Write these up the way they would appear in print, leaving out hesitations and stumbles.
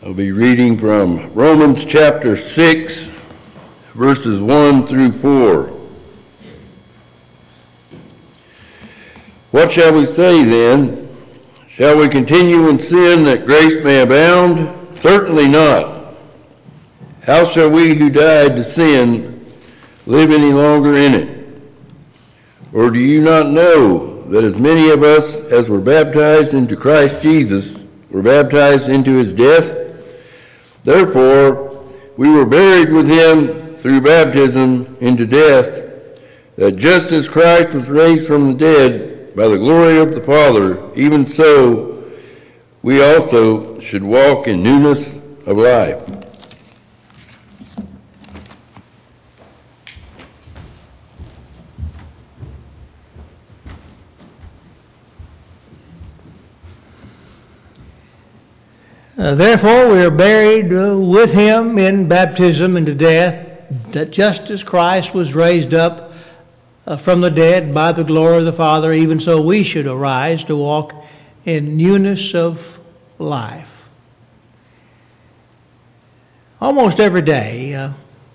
I'll be reading from Romans chapter 6, verses 1 through 4. What shall we say then? Shall we continue in sin that grace may abound? Certainly not. How shall we who died to sin live any longer in it? Or do you not know that as many of us as were baptized into Christ Jesus were baptized into his death? Therefore, we were buried with him through baptism into death, that just as Christ was raised from the dead by the glory of the Father, even so we also should walk in newness of life. Therefore we are buried with him in baptism into death, that just as Christ was raised up from the dead by the glory of the Father, even so we should arise to walk in newness of life. Almost every day,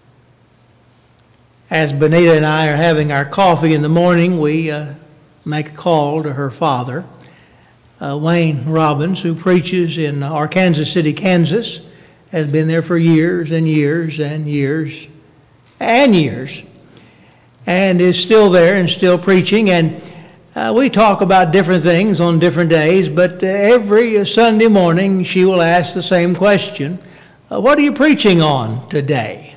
as Benita and I are having our coffee in the morning, we make a call to her father, Wayne Robbins, who preaches in Arkansas City, Kansas, has been there for years and years and years and years, and is still there and still preaching. And we talk about different things on different days, but every Sunday morning she will ask the same question: what are you preaching on today?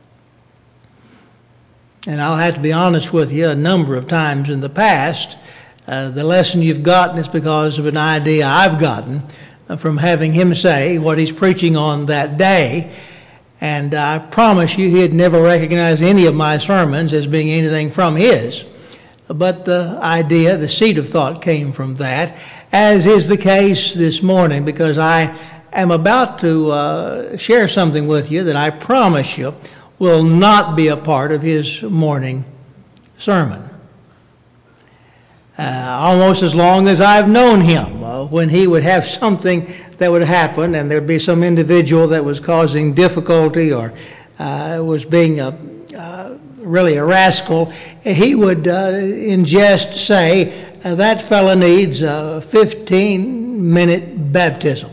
And I'll have to be honest with you, a number of times in the past, the lesson you've gotten is because of an idea I've gotten from having him say what he's preaching on that day. And I promise you, he'd never recognize any of my sermons as being anything from his. But the idea, the seed of thought came from that, as is the case this morning, because I am about to share something with you that I promise you will not be a part of his morning sermon. Almost as long as I've known him, when he would have something that would happen and there'd be some individual that was causing difficulty or was being really a rascal, he would in jest say, that fella needs a 15-minute baptism.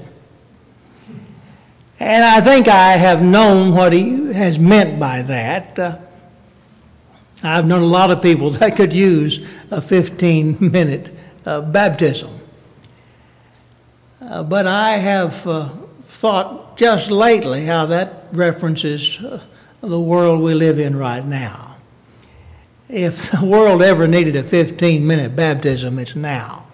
And I think I have known what he has meant by that. I've known a lot of people that could use a 15-minute baptism. But I have thought just lately how that references the world we live in right now. If the world ever needed a 15-minute baptism, it's now.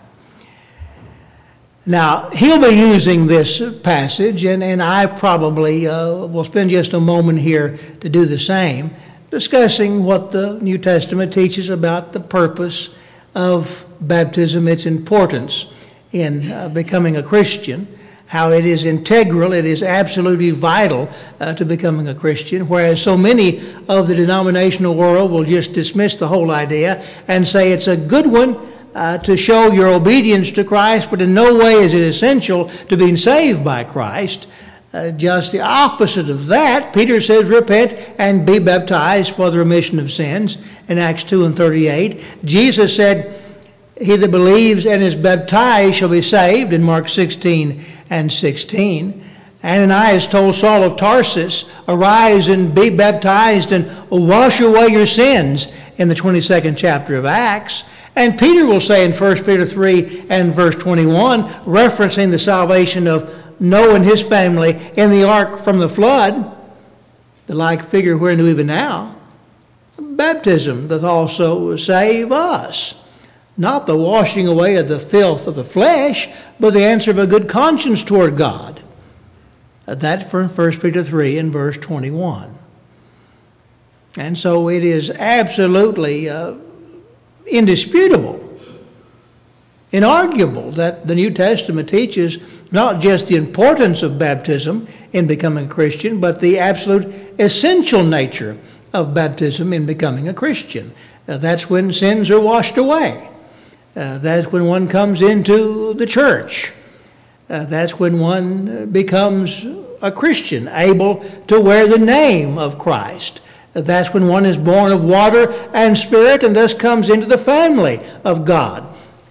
Now, he'll be using this passage, and I probably will spend just a moment here to do the same, discussing what the New Testament teaches about the purpose of baptism, its importance in becoming a Christian, how it is integral, it is absolutely vital to becoming a Christian, whereas so many of the denominational world will just dismiss the whole idea and say it's a good one to show your obedience to Christ, but in no way is it essential to being saved by Christ. Just the opposite of that. Peter says, repent and be baptized for the remission of sins in Acts 2:38. Jesus said, he that believes and is baptized shall be saved in Mark 16:16. Ananias told Saul of Tarsus, arise and be baptized and wash away your sins in the 22nd chapter of Acts. And Peter will say in 1 Peter 3 and verse 21, referencing the salvation of Noah and his family in the ark from the flood, the like figure wherein even now, baptism doth also save us. Not the washing away of the filth of the flesh, but the answer of a good conscience toward God. That's from 1 Peter 3 and verse 21. And so it is absolutely indisputable, inarguable, that the New Testament teaches not just the importance of baptism in becoming a Christian, but the absolute essential nature of baptism in becoming a Christian. That's when sins are washed away. That's when one comes into the church. That's when one becomes a Christian, able to wear the name of Christ. That's when one is born of water and spirit and thus comes into the family of God.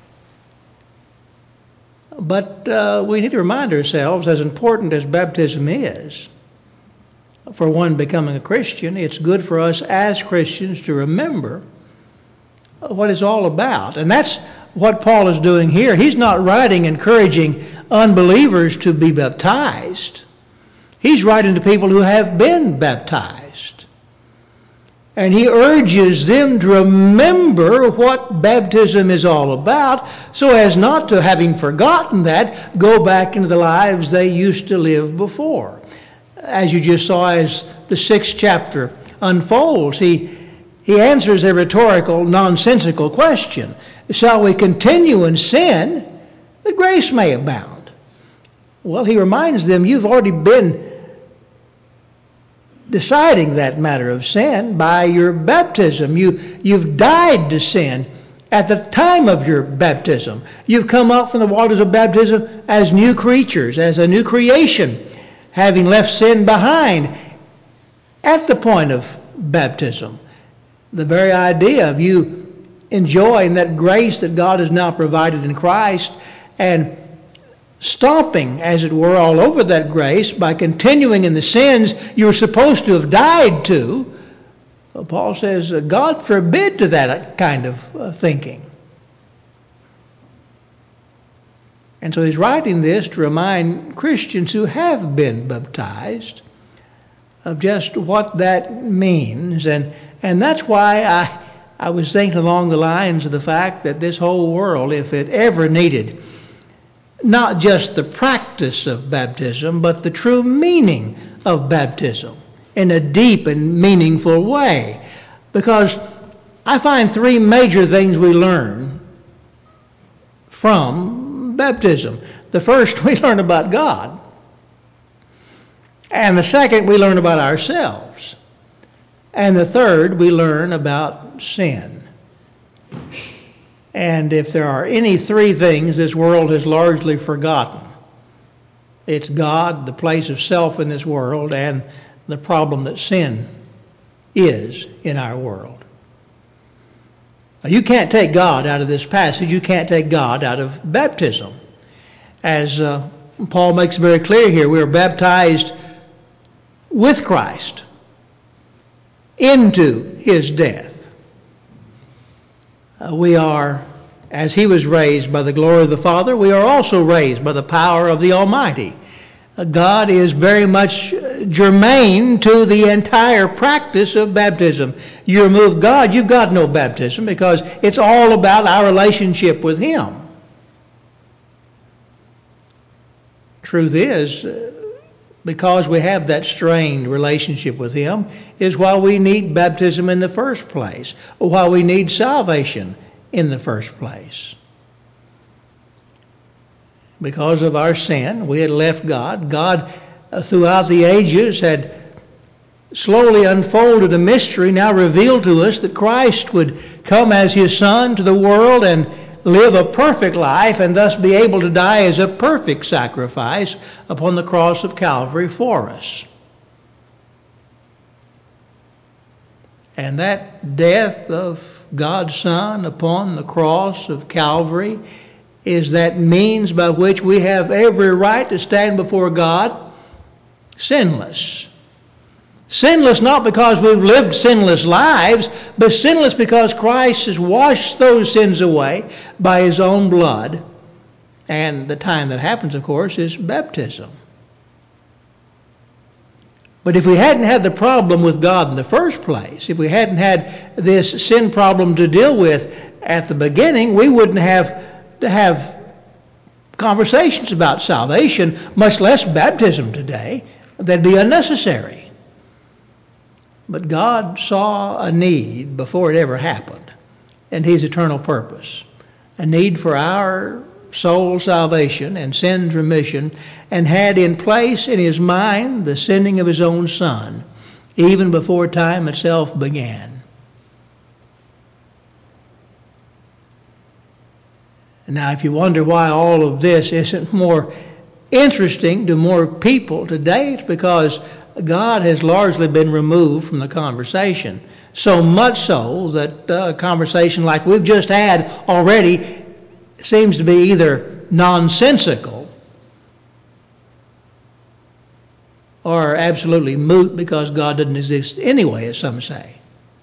But we need to remind ourselves, as important as baptism is, for one becoming a Christian, it's good for us as Christians to remember what it's all about. And that's what Paul is doing here. He's not writing encouraging unbelievers to be baptized. He's writing to people who have been baptized. And he urges them to remember what baptism is all about, so as not to, having forgotten that, go back into the lives they used to live before. As you just saw as the 6th chapter unfolds, he answers a rhetorical, nonsensical question. Shall we continue in sin that grace may abound? Well, he reminds them, you've already been deciding that matter of sin by your baptism. You've died to sin at the time of your baptism. You've come up from the waters of baptism as new creatures, as a new creation, having left sin behind at the point of baptism. The very idea of you enjoying that grace that God has now provided in Christ and stomping, as it were, all over that grace by continuing in the sins you were supposed to have died to, Paul says, God forbid to that kind of thinking. And so he's writing this to remind Christians who have been baptized of just what that means. And that's why I was thinking along the lines of the fact that this whole world, if it ever needed not just the practice of baptism, but the true meaning of baptism in a deep and meaningful way. Because I find 3 major things we learn from baptism. The first, we learn about God. And the second, we learn about ourselves. And the third, we learn about sin. And if there are any 3 things this world has largely forgotten, it's God, the place of self in this world, and the problem that sin is in our world. Now, you can't take God out of this passage. You can't take God out of baptism. As Paul makes very clear here, we are baptized with Christ into his death. We are, as he was raised by the glory of the Father, we are also raised by the power of the Almighty. God is very much germane to the entire practice of baptism. You remove God, you've got no baptism, because it's all about our relationship with him. Truth is, because we have that strained relationship with him, is why we need baptism in the first place, or why we need salvation in the first place. Because of our sin, we had left God. God, throughout the ages, had slowly unfolded a mystery now revealed to us, that Christ would come as his Son to the world and live a perfect life, and thus be able to die as a perfect sacrifice upon the cross of Calvary for us. And that death of God's Son upon the cross of Calvary is that means by which we have every right to stand before God sinless. Sinless not because we've lived sinless lives, but sinless because Christ has washed those sins away by his own blood. And the time that happens, of course, is baptism. But if we hadn't had the problem with God in the first place, if we hadn't had this sin problem to deal with at the beginning, we wouldn't have to have conversations about salvation, much less baptism today. That'd be unnecessary. But God saw a need before it ever happened, and his eternal purpose. A need for our soul salvation and sins remission, and had in place in his mind the sending of his own Son, even before time itself began. Now, if you wonder why all of this isn't more interesting to more people today, it's because God has largely been removed from the conversation. So much so that a conversation like we've just had already seems to be either nonsensical or absolutely moot because God doesn't exist anyway, as some say.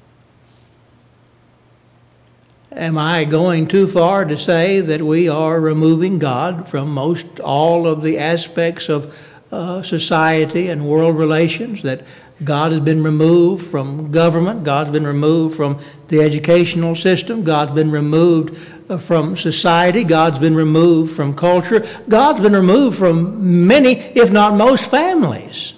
Am I going too far to say that we are removing God from most all of the aspects of society and world relations, that God has been removed from government, God's been removed from the educational system, God's been removed from society, God's been removed from culture, God's been removed from many, if not most, families?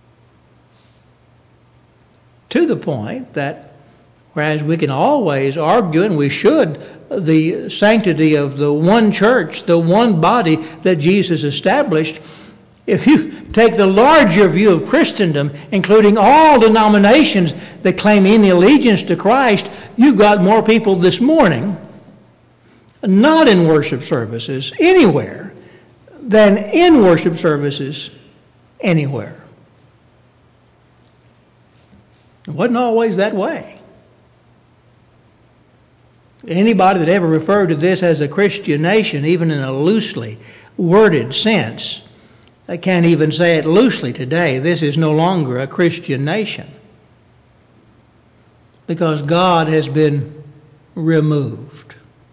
To the point that whereas we can always argue, and we should, the sanctity of the one church, the one body that Jesus established, if you take the larger view of Christendom, including all denominations that claim any allegiance to Christ, you've got more people this morning not in worship services anywhere than in worship services anywhere. It wasn't always that way. Anybody that ever referred to this as a Christian nation, even in a loosely worded sense, I can't even say it loosely today. This is no longer a Christian nation because God has been removed.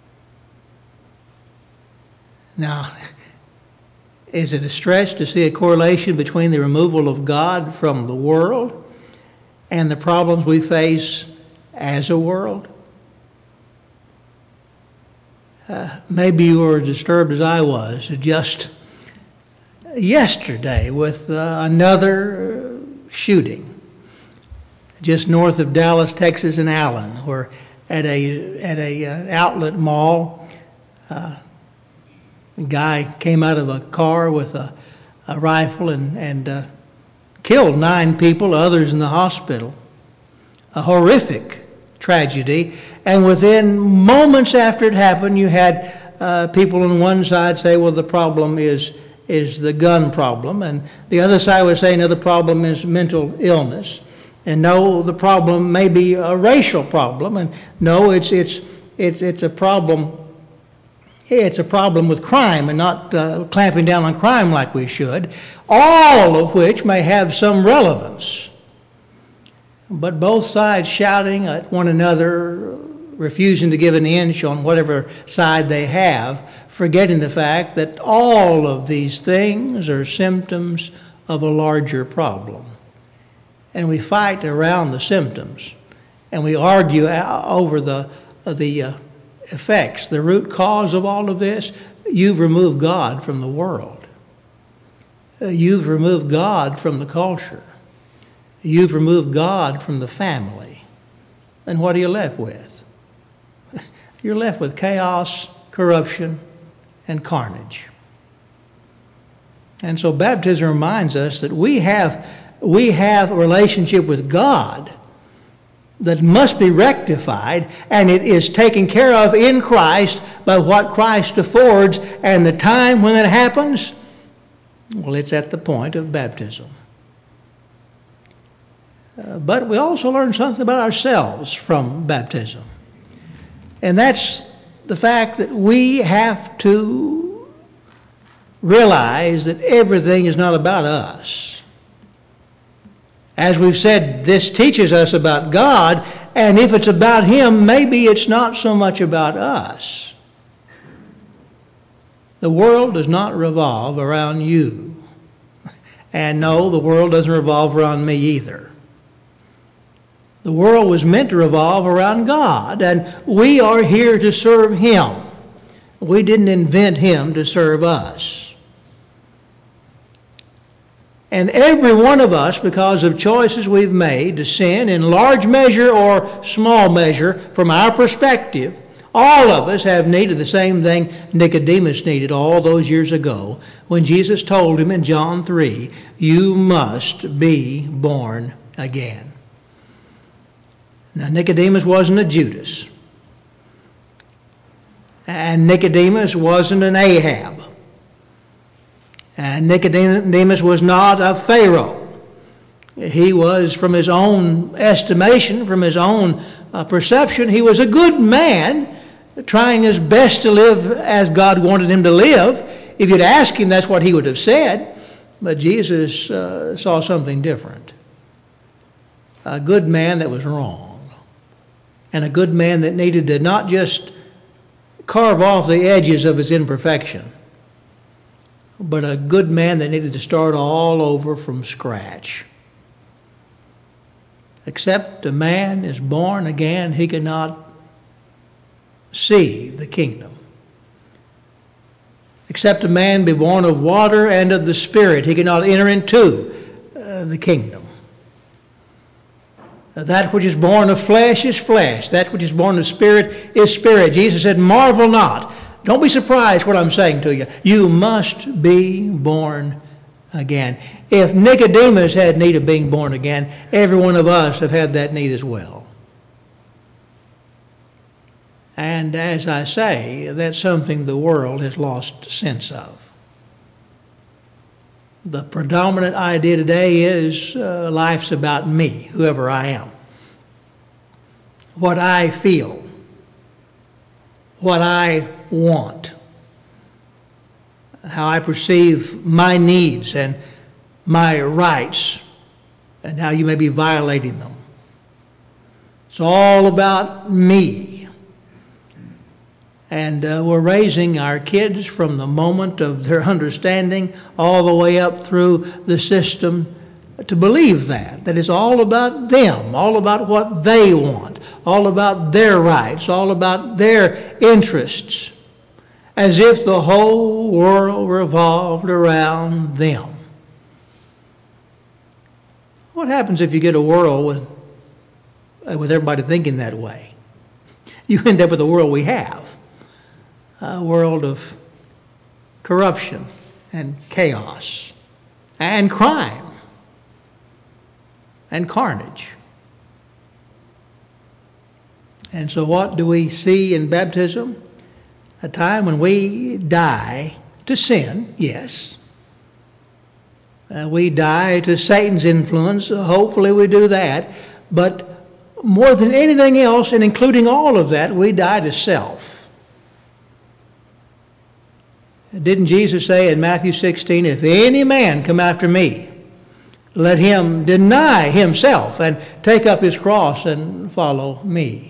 Now, is it a stretch to see a correlation between the removal of God from the world and the problems we face as a world? Maybe you were as disturbed as I was just yesterday with another shooting just north of Dallas, Texas, in Allen, where at a outlet mall, a guy came out of a car with a rifle and killed 9 people, others in the hospital. A horrific tragedy. And within moments after it happened, you had people on one side say, well, the problem is the gun problem. And the other side was saying, no, the problem is mental illness. And no, the problem may be a racial problem. And no, it's a problem. It's a problem with crime and not clamping down on crime like we should. All of which may have some relevance. But both sides shouting at one another, refusing to give an inch on whatever side they have, forgetting the fact that all of these things are symptoms of a larger problem. And we fight around the symptoms, and we argue over the effects, the root cause of all of this. You've removed God from the world. You've removed God from the culture. You've removed God from the family. And what are you left with? You're left with chaos, corruption, and carnage. And so baptism reminds us that we have a relationship with God that must be rectified, and it is taken care of in Christ by what Christ affords. And the time when it happens, well, it's at the point of baptism. But we also learn something about ourselves from baptism. And that's the fact that we have to realize that everything is not about us. As we've said, this teaches us about God, and if it's about Him, maybe it's not so much about us. The world does not revolve around you. And no, the world doesn't revolve around me either. The world was meant to revolve around God, and we are here to serve Him. We didn't invent Him to serve us. And every one of us, because of choices we've made to sin in large measure or small measure, from our perspective, all of us have needed the same thing Nicodemus needed all those years ago when Jesus told him in John 3, you must be born again. Now, Nicodemus wasn't a Judas. And Nicodemus wasn't an Ahab. And Nicodemus was not a Pharaoh. He was, from his own estimation, from his own perception, he was a good man trying his best to live as God wanted him to live. If you'd ask him, that's what he would have said. But Jesus saw something different. A good man that was wrong. And a good man that needed to not just carve off the edges of his imperfection, but a good man that needed to start all over from scratch. Except a man is born again, he cannot see the kingdom. Except a man be born of water and of the Spirit, he cannot enter into the kingdom. That which is born of flesh is flesh. That which is born of spirit is spirit. Jesus said, marvel not. Don't be surprised what I'm saying to you. You must be born again. If Nicodemus had need of being born again, every one of us have had that need as well. And as I say, that's something the world has lost sense of. The predominant idea today is life's about me, whoever I am. What I feel. What I want. How I perceive my needs and my rights, and how you may be violating them. It's all about me. And we're raising our kids from the moment of their understanding all the way up through the system to believe that it's all about them, all about what they want, all about their rights, all about their interests, as if the whole world revolved around them. What happens if you get a world with everybody thinking that way? You end up with the world we have, a world of corruption and chaos and crime and carnage. And so what do we see in baptism? A time when we die to sin, yes. We die to Satan's influence. Hopefully we do that. But more than anything else, and including all of that, we die to self. Didn't Jesus say in Matthew 16, if any man come after me, let him deny himself and take up his cross and follow me.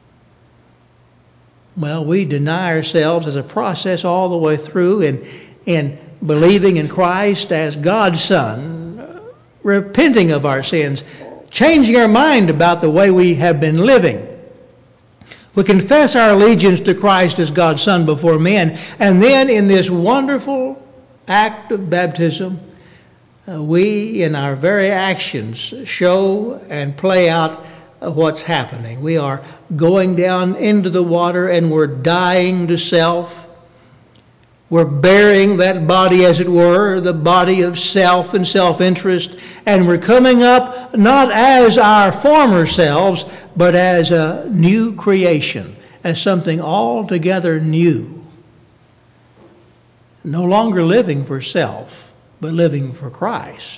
Well, we deny ourselves as a process all the way through in believing in Christ as God's Son, repenting of our sins, changing our mind about the way we have been living. We confess our allegiance to Christ as God's Son before men, and then in this wonderful act of baptism, we in our very actions show and play out what's happening. We are going down into the water and we're dying to self. We're burying that body, as it were, the body of self and self-interest, and we're coming up not as our former selves, but as a new creation, as something altogether new. No longer living for self, but living for Christ.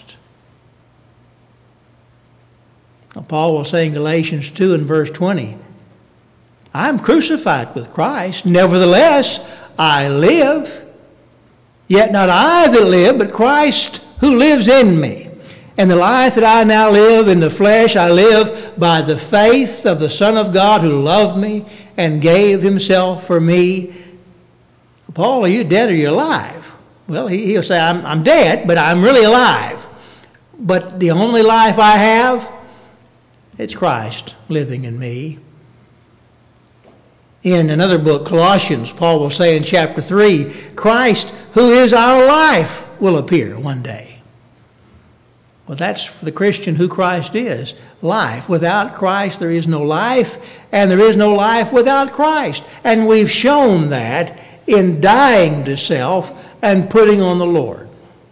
Now, Paul will say in Galatians 2 and verse 20, I'm crucified with Christ, nevertheless I live. Yet not I that live, but Christ who lives in me. And the life that I now live in the flesh, I live by the faith of the Son of God who loved me and gave himself for me. Paul, are you dead or are you alive? Well, he'll say, I'm dead, but I'm really alive. But the only life I have, it's Christ living in me. In another book, Colossians, Paul will say in chapter 3, Christ, who is our life, will appear one day. Well, that's for the Christian who Christ is, life. Without Christ, there is no life, and there is no life without Christ. And we've shown that in dying to self and putting on the Lord.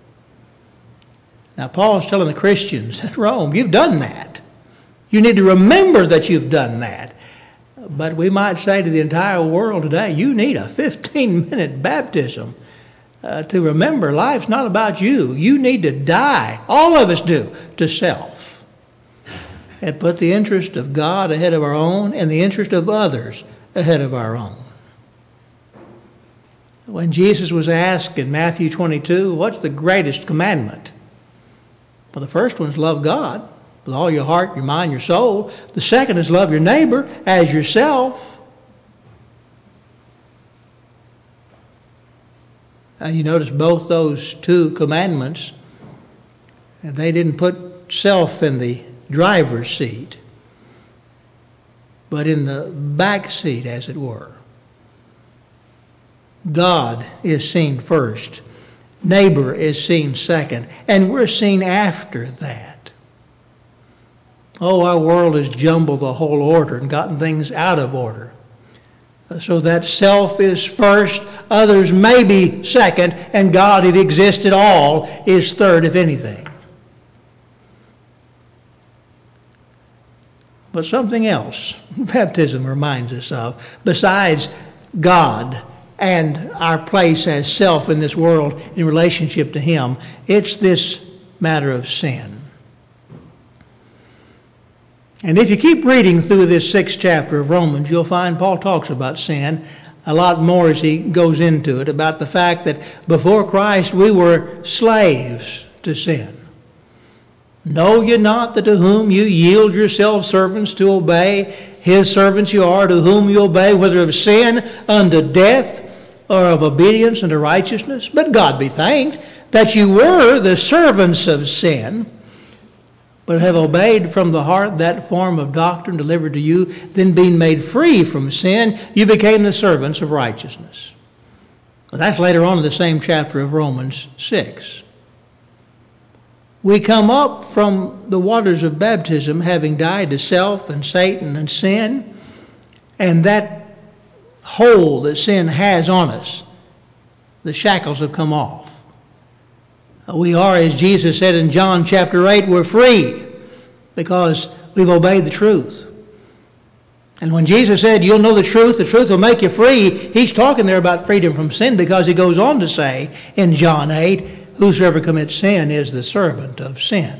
Now, Paul's telling the Christians at Rome, you've done that. You need to remember that you've done that. But we might say to the entire world today, you need a 15-minute baptism to remember life's not about you. You need to die. All of us do, to self. And put the interest of God ahead of our own and the interest of others ahead of our own. When Jesus was asked in Matthew 22, what's the greatest commandment? Well, the first one is love God with all your heart, your mind, your soul. The second is love your neighbor as yourself. You notice both those two commandments, they didn't put self in the driver's seat, but in the back seat, as it were. God is seen first. Neighbor is seen second. And we're seen after that. Oh, our world has jumbled the whole order and gotten things out of order. So that self is first, others may be second, and God, if He exists at all, is third, if anything. But something else baptism reminds us of, besides God and our place as self in this world in relationship to Him, it's this matter of sin. And if you keep reading through this 6th chapter of Romans, you'll find Paul talks about sin a lot more as he goes into it, about the fact that before Christ we were slaves to sin. Know ye not that to whom you yield yourselves servants to obey, His servants you are, to whom you obey, whether of sin unto death or of obedience unto righteousness? But God be thanked that you were the servants of sin, but have obeyed from the heart that form of doctrine delivered to you. Then being made free from sin, you became the servants of righteousness. Well, that's later on in the same chapter of Romans 6. We come up from the waters of baptism having died to self and Satan and sin, and that hold that sin has on us, the shackles have come off. We are, as Jesus said in John chapter 8, we're free because we've obeyed the truth. And when Jesus said, you'll know the truth will make you free, He's talking there about freedom from sin, because He goes on to say in John 8, whosoever commits sin is the servant of sin.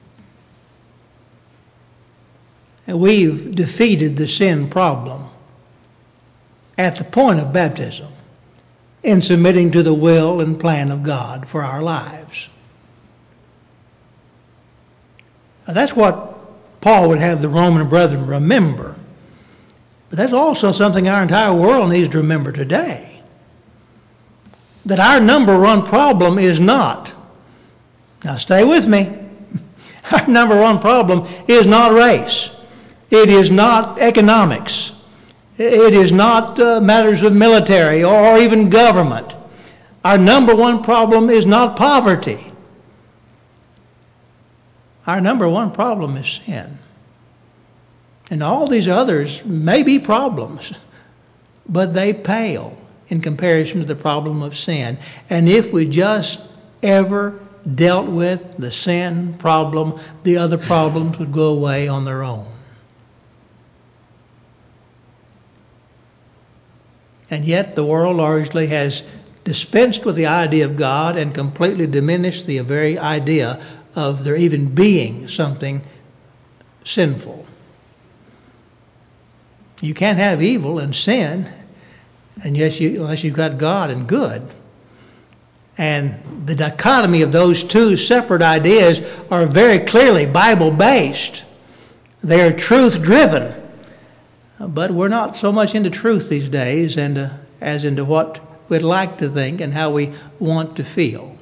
And we've defeated the sin problem at the point of baptism in submitting to the will and plan of God for our lives. Now, that's what Paul would have the Roman brethren remember. But that's also something our entire world needs to remember today. That our number one problem is not, now stay with me, our number one problem is not race. It is not economics. It is not matters of military or even government. Our number one problem is not poverty. Our number one problem is sin. And all these others may be problems, but they pale in comparison to the problem of sin. And if we just ever dealt with the sin problem, the other problems would go away on their own. And yet the world largely has dispensed with the idea of God and completely diminished the very idea of there even being something sinful. You can't have evil and sin unless you've got God and good. And the dichotomy of those two separate ideas are very clearly Bible-based. They are truth-driven. But we're not so much into truth these days as into what we'd like to think and how we want to feel.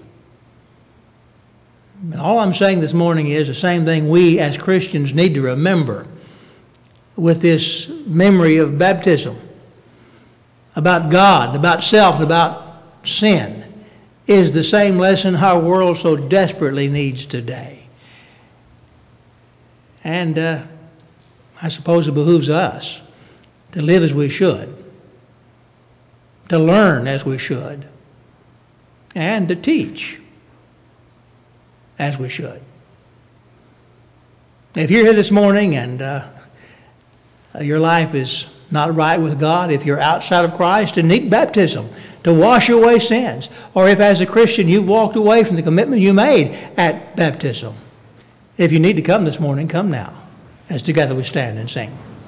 And all I'm saying this morning is the same thing we as Christians need to remember with this memory of baptism, about God, about self, and about sin, is the same lesson our world so desperately needs today. And I suppose it behooves us to live as we should, to learn as we should, and to teach as we should. If you're here this morning and your life is not right with God, if you're outside of Christ and need baptism to wash away sins, or if as a Christian you walked away from the commitment you made at baptism. If you need to come this morning, come now, as together we stand and sing.